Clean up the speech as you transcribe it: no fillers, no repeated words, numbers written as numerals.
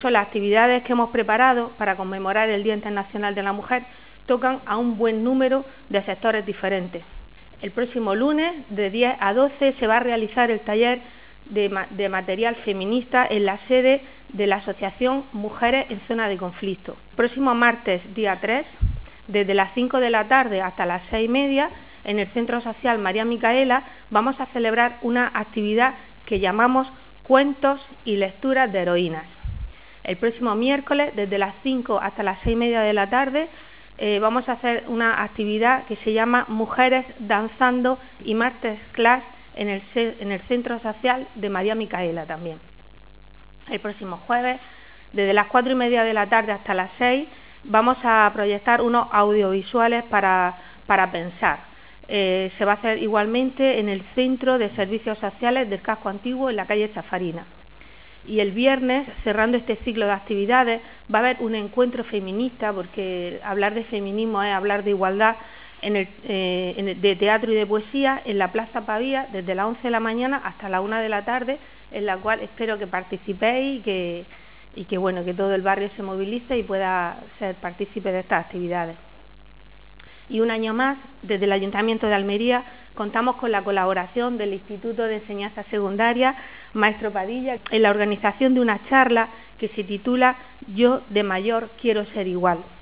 Las actividades que hemos preparado para conmemorar el Día Internacional de la Mujer tocan a un buen número de sectores diferentes. El próximo lunes, de 10 a 12, se va a realizar el taller de material feminista en la sede de la Asociación Mujeres en Zona de Conflicto. El próximo martes, día 3, desde las 5 de la tarde hasta las 6:30, en el Centro Social María Micaela, vamos a celebrar una actividad que llamamos Cuentos y Lecturas de Heroínas. El próximo miércoles, desde las 5 hasta las 6:30 de la tarde, vamos a hacer una actividad que se llama Mujeres Danzando y Masterclass en el Centro Social de María Micaela también. El próximo jueves, desde las 4:30 de la tarde hasta las 6, vamos a proyectar unos audiovisuales para pensar. Se va a hacer igualmente en el Centro de Servicios Sociales del Casco Antiguo, en la calle Chafarina. Y el viernes, cerrando este ciclo de actividades, va a haber un encuentro feminista, porque hablar de feminismo es hablar de igualdad, de teatro y de poesía, en la Plaza Pavía, desde las 11 de la mañana hasta la 1 de la tarde, en la cual espero que participéis y que todo el barrio se movilice y pueda ser partícipe de estas actividades. Y un año más, desde el Ayuntamiento de Almería, contamos con la colaboración del Instituto de Enseñanza Secundaria Maestro Padilla en la organización de una charla que se titula Yo de mayor quiero ser igual.